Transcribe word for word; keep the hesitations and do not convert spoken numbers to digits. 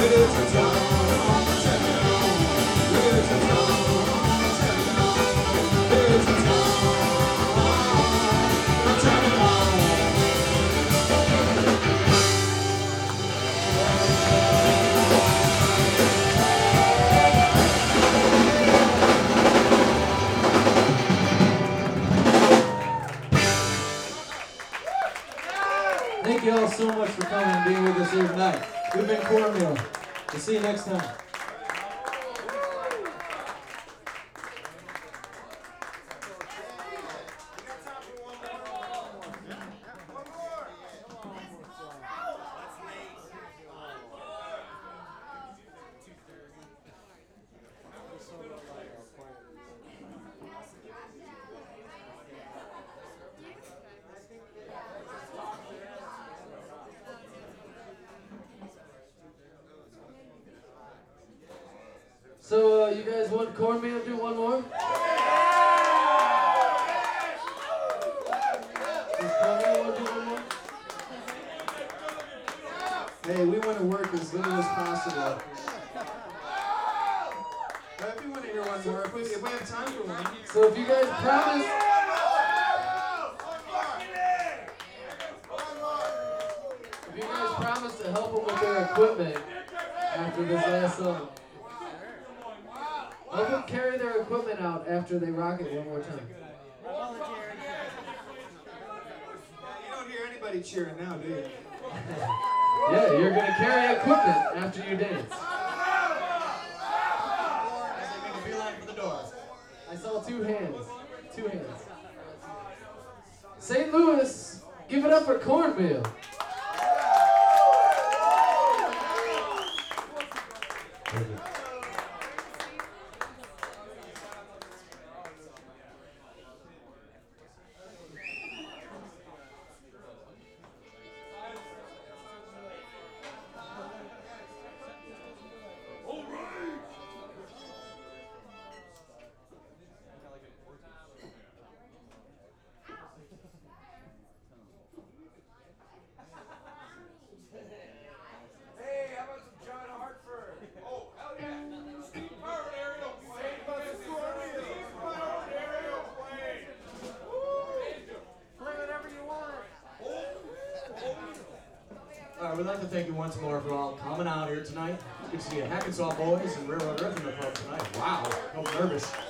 Thank you all so much for coming and being with us here tonight. We've been Cornmeal. We'll see you next time. So, uh, you guys want Cornmeal to do one more? Does Cornmeal want to do one more? Hey, we want to work as little as possible. But if you want to hear one more, if we, if we have time for one. So if you guys promise... If you guys promise to help them with their equipment after this last song. Help them carry their equipment out after they rock it one more time. You don't hear anybody cheering now, do you? Yeah, you're going to carry equipment after you dance. I saw two hands. Two hands. Saint Louis, give it up for Cornmeal. Uh, we'd like to thank you once more for all coming out here tonight. Good to see you, Hackensaw boys and Railroad Earth in the pub tonight. Wow, I'm nervous.